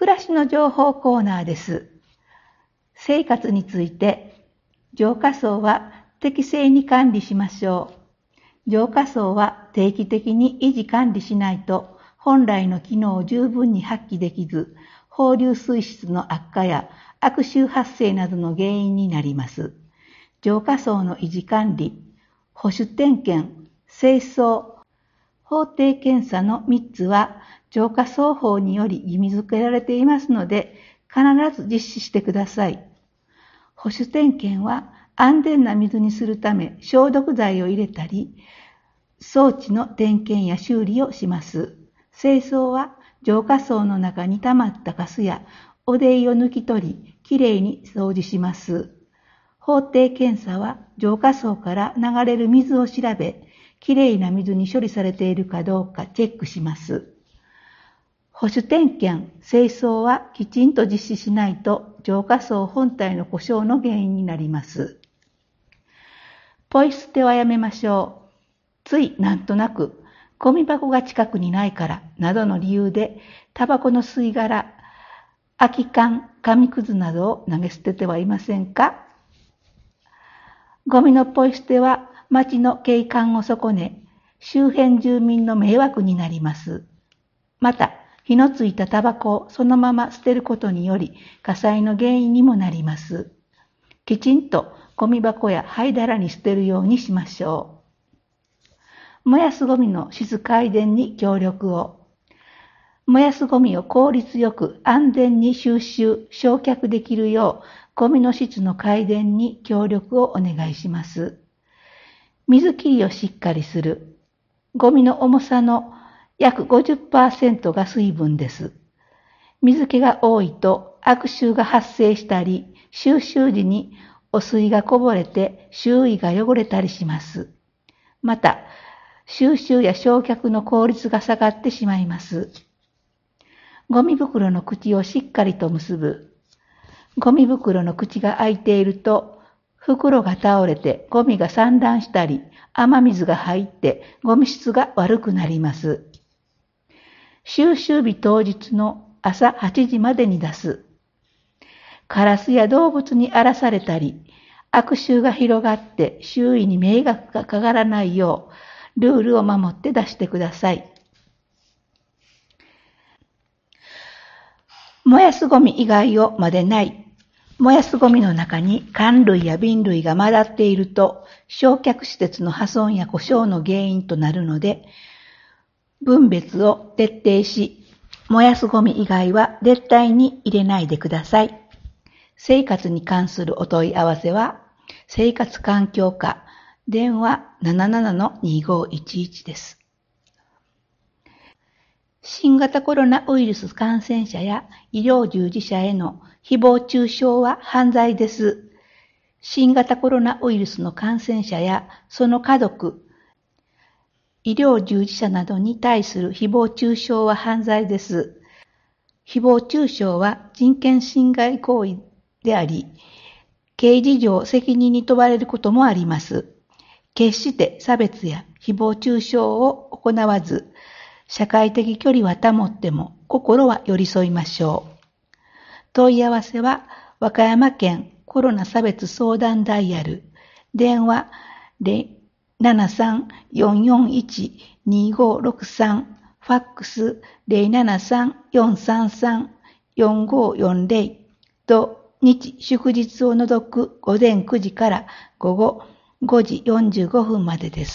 暮らしの情報コーナーです。生活について、浄化槽は適正に管理しましょう。浄化槽は定期的に維持管理しないと、本来の機能を十分に発揮できず、放流水質の悪化や悪臭発生などの原因になります。浄化槽の維持管理、保守点検、清掃、法定検査の3つは浄化槽法により義務付けられていますので、必ず実施してください。保守点検は安全な水にするため消毒剤を入れたり、装置の点検や修理をします。清掃は浄化槽の中に溜まったカスや汚泥を抜き取り、きれいに掃除します。法定検査は浄化槽から流れる水を調べ、きれいな水に処理されているかどうかチェックします。保守点検、清掃はきちんと実施しないと浄化槽本体の故障の原因になります。ポイ捨てはやめましょう。ついなんとなくゴミ箱が近くにないからなどの理由でタバコの吸い殻、空き缶、紙くずなどを投げ捨ててはいませんか？ゴミのポイ捨ては街の景観を損ね、周辺住民の迷惑になります。また、火のついたタバコをそのまま捨てることにより火災の原因にもなります。きちんとゴミ箱や灰皿に捨てるようにしましょう。燃やすゴミの質改善に協力を。燃やすゴミを効率よく安全に収集、焼却できるようゴミの質の改善に協力をお願いします。水切りをしっかりする。ゴミの重さの約 50% が水分です。水気が多いと悪臭が発生したり、収集時に汚水がこぼれて周囲が汚れたりします。また、収集や焼却の効率が下がってしまいます。ゴミ袋の口をしっかりと結ぶ。ゴミ袋の口が開いていると、袋が倒れてゴミが散乱したり、雨水が入ってゴミ質が悪くなります。収集日当日の朝8時までに出す。カラスや動物に荒らされたり、悪臭が広がって周囲に迷惑がかからないよう、ルールを守って出してください。燃やすゴミ以外をまでない。燃やすゴミの中に缶類や瓶類が混ざっていると、焼却施設の破損や故障の原因となるので、分別を徹底し、燃やすゴミ以外は絶対に入れないでください。生活に関するお問い合わせは、生活環境課、電話 77-2511 です。新型コロナウイルス感染者や医療従事者への誹謗中傷は犯罪です。新型コロナウイルスの感染者やその家族、医療従事者などに対する誹謗中傷は犯罪です。誹謗中傷は人権侵害行為であり、刑事上責任に問われることもあります。決して差別や誹謗中傷を行わず、社会的距離は保っても心は寄り添いましょう。問い合わせは和歌山県コロナ差別相談ダイヤル、電話073-441-2563、ファックス 073-433-4540 と日祝日を除く午前9時から午後5時45分までです。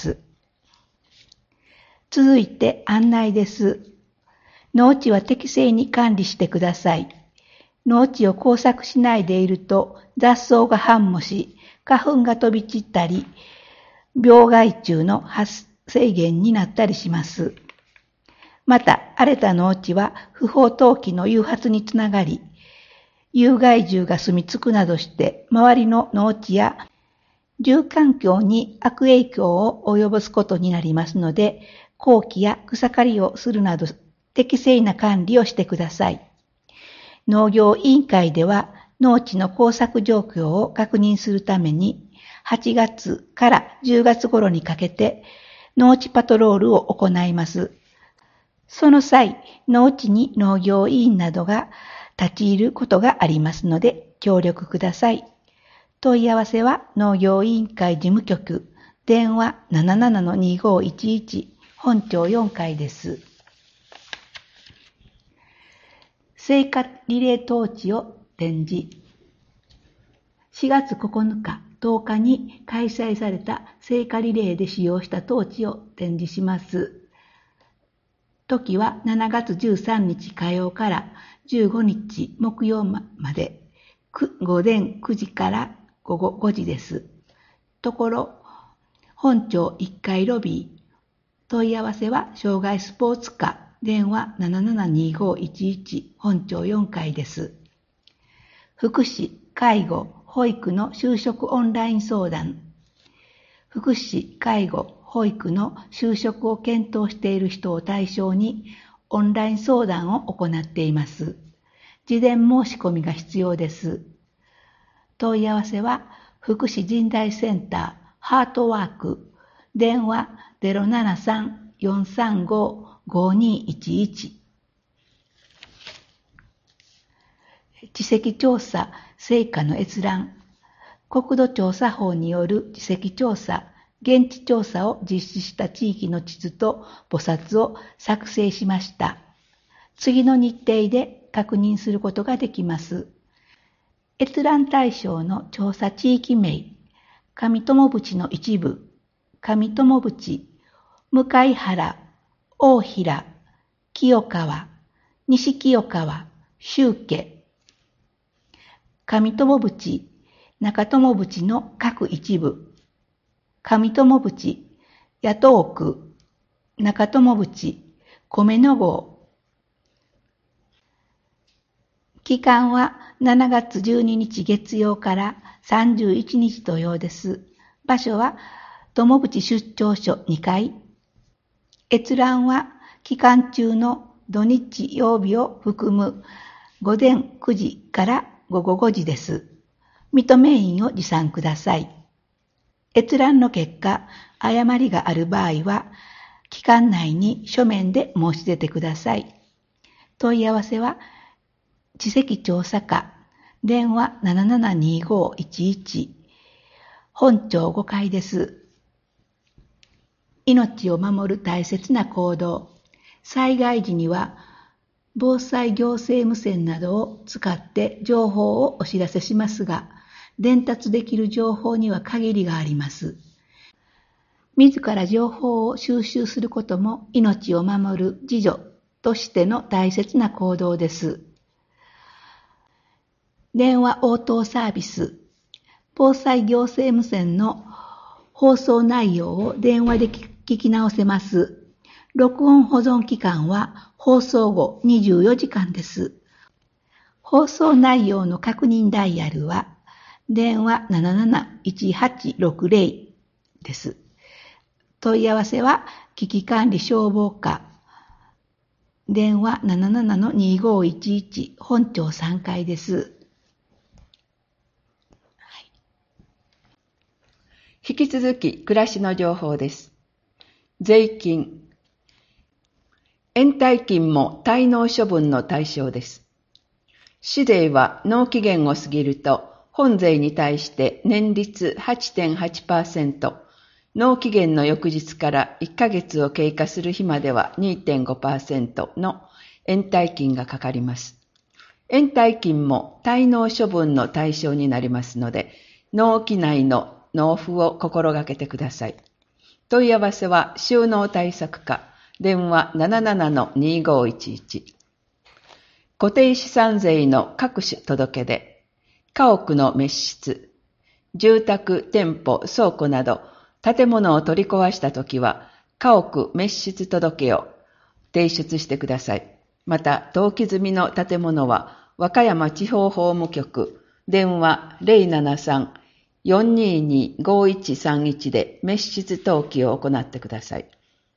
続いて案内です。農地は適正に管理してください。農地を耕作しないでいると雑草が繁茂し、花粉が飛び散ったり、病害虫の発生源になったりします。また、荒れた農地は不法投棄の誘発につながり、有害獣が住み着くなどして周りの農地や住環境に悪影響を及ぼすことになりますので、耕期や草刈りをするなど適正な管理をしてください。農業委員会では農地の耕作状況を確認するために8月から10月頃にかけて農地パトロールを行います。その際、農地に農業委員などが立ち入ることがありますので協力ください。問い合わせは農業委員会事務局、電話 77-2511 本町4階です。聖火リレートーチを展示。4月9日、10日に開催された聖火リレーで使用したトーチを展示します。時は7月13日火曜から15日木曜まで、午前9時から午後5時です。ところ、本町1階ロビー。問い合わせは障害スポーツ課、電話 77-2511 本町4階です。福祉、介護、保育の就職オンライン相談。福祉、介護、保育の就職を検討している人を対象にオンライン相談を行っています。事前申し込みが必要です。問い合わせは福祉人材センターハートワーク、電話 073-435-5211。地籍調査、成果の閲覧。国土調査法による地籍調査、現地調査を実施した地域の地図と簿冊を作成しました。次の日程で確認することができます。閲覧対象の調査地域名、上友淵の一部、上友淵、向原、大平、清川、西清川、周家、上友淵、中友淵の各一部、上友淵、野東区、中友淵、米の郷。期間は7月12日月曜から31日土曜です。場所は友淵出張所2階。閲覧は期間中の土日曜日を含む午前9時から午後5時です。認め印を持参ください。閲覧の結果、誤りがある場合は、期間内に書面で申し出てください。問い合わせは、地籍調査課、電話 77-2511、本町5階です。命を守る大切な行動。災害時には、防災行政無線などを使って情報をお知らせしますが、伝達できる情報には限りがあります。自ら情報を収集することも命を守る自助としての大切な行動です。電話応答サービス。防災行政無線の放送内容を電話で聞き直せます。録音保存期間は放送後24時間です。放送内容の確認ダイヤルは電話 77-1860 です。問い合わせは危機管理消防課、電話 77-2511 本町3階です。 引き続き暮らしの情報です。税金。延滞金も滞納処分の対象です。市税は納期限を過ぎると本税に対して年率 8.8%、納期限の翌日から1ヶ月を経過する日までは 2.5% の延滞金がかかります。延滞金も滞納処分の対象になりますので、納期内の納付を心がけてください。問い合わせは収納対策課、電話 77-2511。固定資産税の各種届け出、家屋の滅失、住宅、店舗、倉庫など建物を取り壊したときは家屋滅失届を提出してください。また、登記済みの建物は和歌山地方法務局、電話 073-422-5131 で滅失登記を行ってください。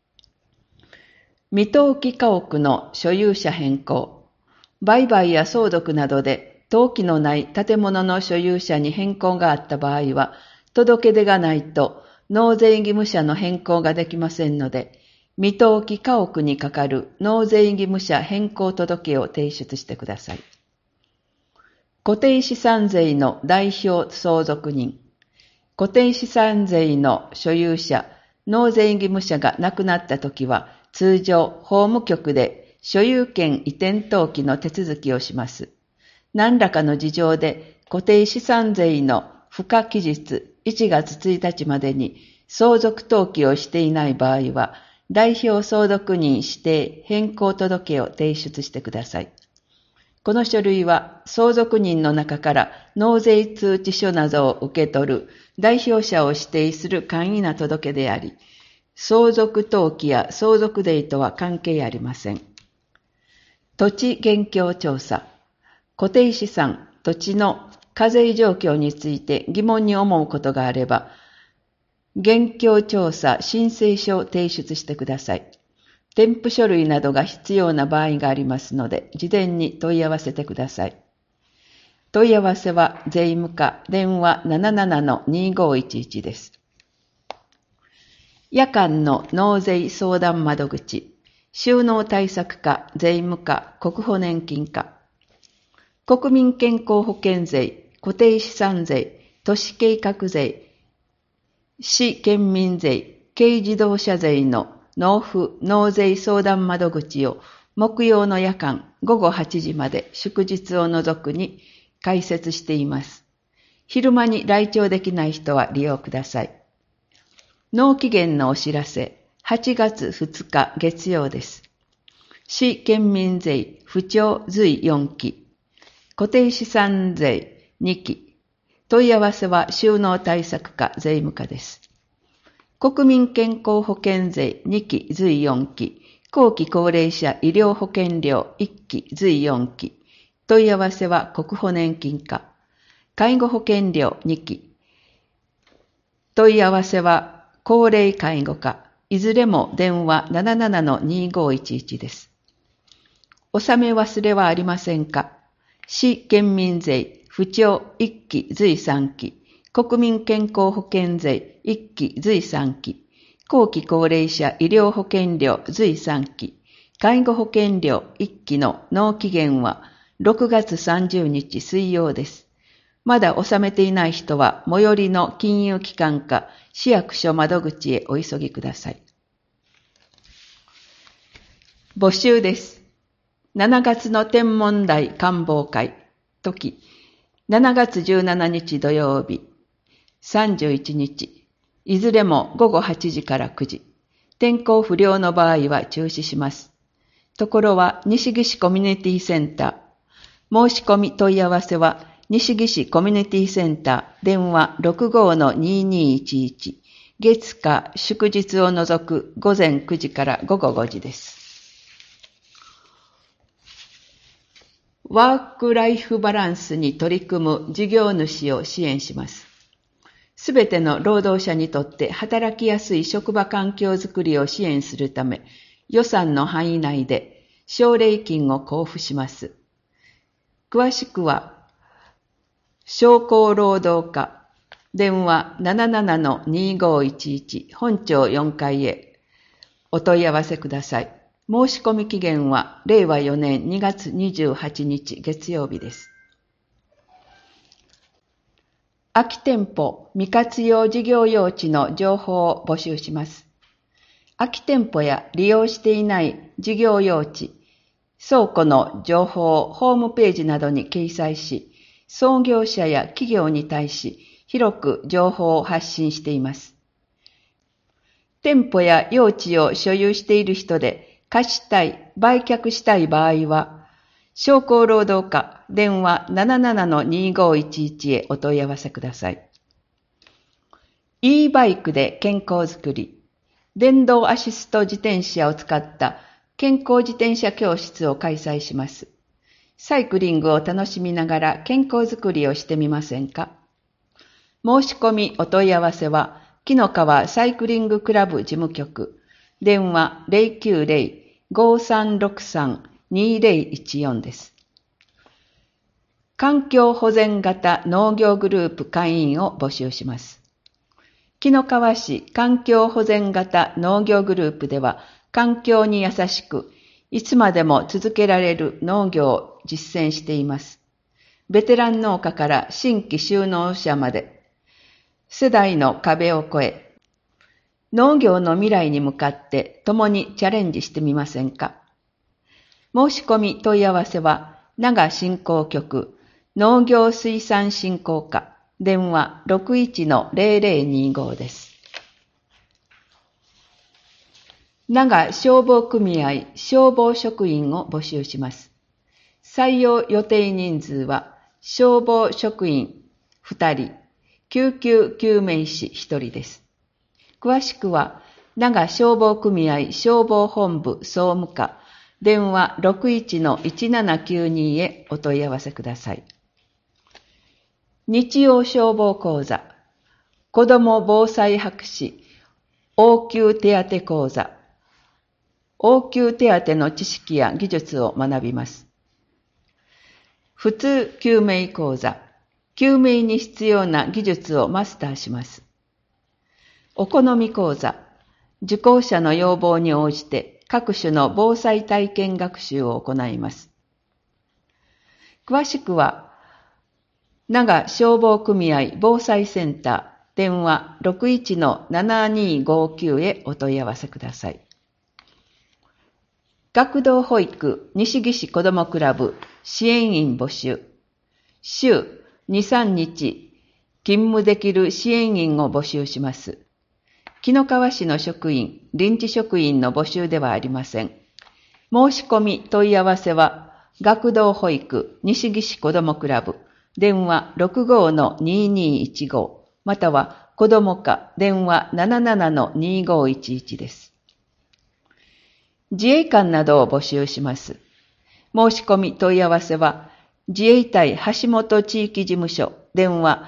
未登記家屋の所有者変更、売買や相続などで登記のない建物の所有者に変更があった場合は、届け出がないと納税義務者の変更ができませんので、未登記家屋に係る納税義務者変更届を提出してください。 固定資産税の代表相続人、固定資産税の所有者、納税義務者が亡くなったときは、通常、法務局で所有権移転登記の手続きをします。何らかの事情で固定資産税の付加期日1月1日までに相続登記をしていない場合は、代表相続人指定変更届を提出してください。この書類は相続人の中から納税通知書などを受け取る代表者を指定する簡易な届であり、相続登記や相続税とは関係ありません。土地現況調査。固定資産、土地の課税状況について疑問に思うことがあれば、現況調査申請書を提出してください。添付書類などが必要な場合がありますので、事前に問い合わせてください。問い合わせは税務課電話 77-2511 です。夜間の納税相談窓口、収納対策課、税務課、国保年金課、国民健康保険税、固定資産税、都市計画税、市県民税、軽自動車税の納付納税相談窓口を木曜の夜間午後8時まで祝日を除くに開設しています。昼間に来庁できない人は利用ください。納期限のお知らせ、8月2日月曜です。市県民税不徴随4期、固定資産税2期、問い合わせは収納対策課税務課です。国民健康保険税2期随4期、後期高齢者医療保険料1期随4期、問い合わせは国保年金課、介護保険料2期、問い合わせは高齢介護課、いずれも電話 77-2511 です。納め忘れはありませんか？市県民税不徴1期随3期、国民健康保険税1期随3期、後期高齢者医療保険料随3期、介護保険料1期の納期限は6月30日水曜です。まだ納めていない人は最寄りの金融機関か市役所窓口へお急ぎください。募集です。7月の天文台観望会、時、7月17日土曜日、31日、いずれも午後8時から9時。天候不良の場合は中止します。ところは西木市コミュニティセンター。申し込み問い合わせは西木市コミュニティセンター電話 65-2211 月火祝日を除く午前9時から午後5時です。ワークライフバランスに取り組む事業主を支援します。すべての労働者にとって働きやすい職場環境づくりを支援するため、予算の範囲内で奨励金を交付します。詳しくは、商工労働課、電話 77-2511 本庁4階へお問い合わせください。申し込み期限は令和4年2月28日月曜日です。空き店舗未活用事業用地の情報を募集します。空き店舗や利用していない事業用地、倉庫の情報をホームページなどに掲載し、創業者や企業に対し広く情報を発信しています。店舗や用地を所有している人で貸したい、売却したい場合は、商工労働課電話 77-2511 へお問い合わせください。e バイクで健康づくり、電動アシスト自転車を使った健康自転車教室を開催します。サイクリングを楽しみながら健康づくりをしてみませんか？申し込みお問い合わせは、紀の川サイクリングクラブ事務局、電話 090-5363-2014 です。環境保全型農業グループ会員を募集します。紀の川市環境保全型農業グループでは、環境に優しく、いつまでも続けられる農業を実践しています。 ベテラン農家から新規就農者まで、世代の壁を越え、農業の未来に向かって共にチャレンジしてみませんか。申し込み問い合わせは、奈良振興局農業水産振興課電話 61-0025 です。奈良消防組合消防職員を募集します。採用予定人数は消防職員2人、救急救命士1人です。詳しくは奈良消防組合消防本部総務課電話 61-1792 へお問い合わせください。日曜消防講座、子ども防災博士、応急手当講座、応急手当の知識や技術を学びます。普通救命講座、救命に必要な技術をマスターします。お好み講座、受講者の要望に応じて各種の防災体験学習を行います。詳しくは、奈良消防組合防災センター電話 61-7259 へお問い合わせください。学童保育西岸子どもクラブ支援員募集。週2、3日勤務できる支援員を募集します。紀の川市の職員、臨時職員の募集ではありません。申し込み問い合わせは、学童保育西岸子どもクラブ電話 65-2215 または子ども課電話 77-2511 です。自衛官などを募集します。申し込み問い合わせは自衛隊橋本地域事務所電話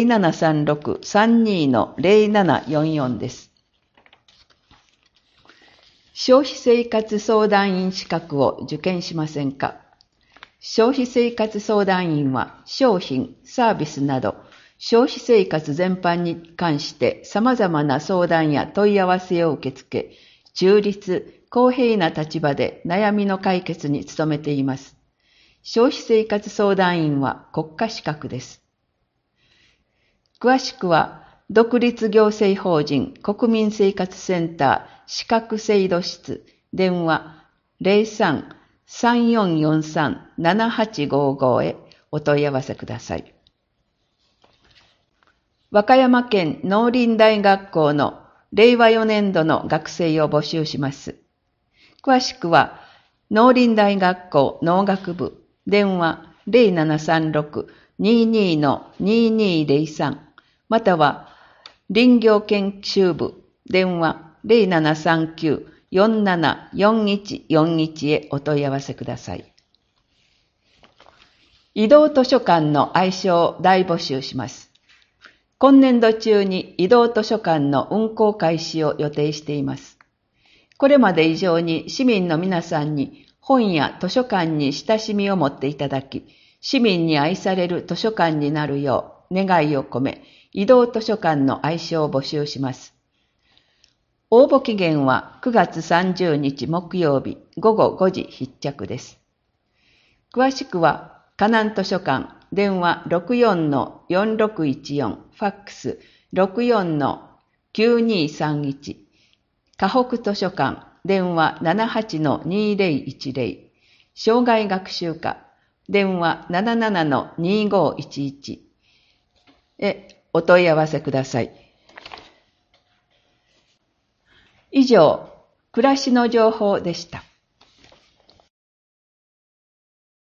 0736-32-0744 です。消費生活相談員資格を受験しませんか。消費生活相談員は商品、サービスなど消費生活全般に関して様々な相談や問い合わせを受け付け、中立、公平な立場で悩みの解決に努めています。消費生活相談員は国家資格です。詳しくは、独立行政法人国民生活センター資格制度室電話 03-3443-7855 へお問い合わせください。和歌山県農林大学校の令和4年度の学生を募集します。詳しくは、農林大学校農学部電話 0736-22-2203 または林業研修部電話 0739-474141 へお問い合わせください。移動図書館の愛称を大募集します。今年度中に移動図書館の運行開始を予定しています。これまで以上に市民の皆さんに本や図書館に親しみを持っていただき、市民に愛される図書館になるよう願いを込め、移動図書館の愛称を募集します。応募期限は9月30日木曜日午後5時必着です。詳しくは、河南図書館電話 64-4614 ファックス 64-9231 河北図書館電話 78-2010 障害学習課電話 77-2511 へお問い合わせください。以上、暮らしの情報でした。